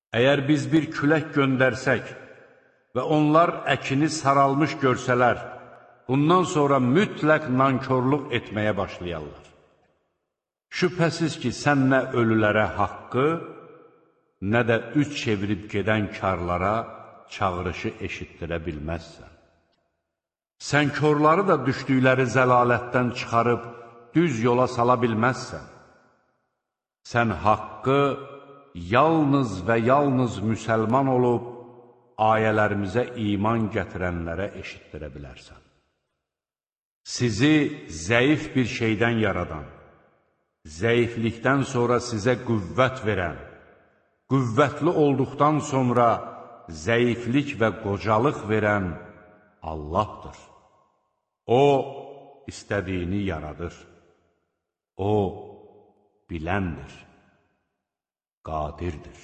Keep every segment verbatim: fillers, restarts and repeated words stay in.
Əgər biz bir külək göndərsək və onlar əkini saralmış görsələr, bundan sonra mütləq nankorluq etməyə başlayarlar. Şübhəsiz ki, sən nə ölülərə haqqı, nə də üç çevirib gedən karlara çağırışı eşitdirə bilməzsən. Sən körləri də düşdükləri zəlalətdən çıxarıb düz yola sala bilməzsən. Sən haqqı yalnız və yalnız müsəlman olub, ayələrimizə iman gətirənlərə eşitdirə bilərsən. Sizi zəif bir şeydən yaradan, zəiflikdən sonra sizə qüvvət verən, qüvvətli olduqdan sonra zəiflik və qocalıq verən Allahdır. O, istədiyini yaradır. O, biləndir, qadirdir.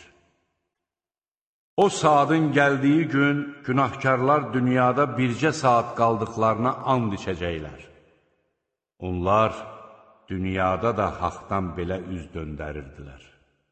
O saatın gəldiyi gün, günahkarlar dünyada bircə saat qaldıqlarına and içəcəklər. Onlar dünyada da haqdan belə üz döndərirdilər.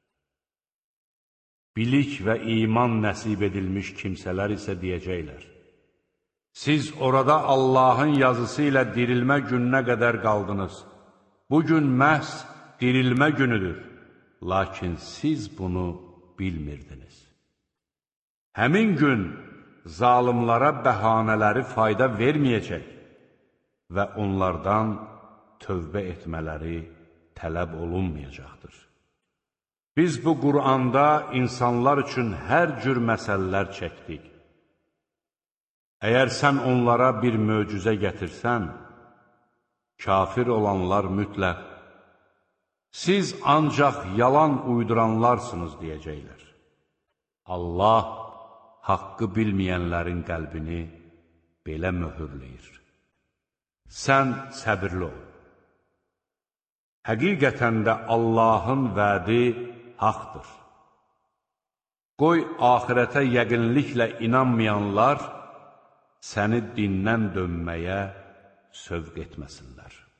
Bilik və iman nəsib edilmiş kimsələr isə deyəcəklər: siz orada Allahın yazısı ilə dirilmə gününə qədər qaldınız. Bugün məhz dirilmə günüdür, lakin siz bunu bilmirdiniz. Həmin gün zalımlara bəhanələri fayda verməyəcək və onlardan tövbə etmələri tələb olunmayacaqdır. Biz bu Qur'anda insanlar üçün hər cür məsələlər çəkdik. Əgər sən onlara bir möcüzə gətirsən, kafir olanlar mütləq, siz ancaq yalan uyduranlarsınız deyəcəklər. Allah haqqı bilməyənlərin qəlbini belə möhürləyir. Sən səbirli ol. Həqiqətən də Allahın vədi haqdır. Qoy axirətə yəqinliklə inanmayanlar səni dindən dönməyə sövq etməsinlər.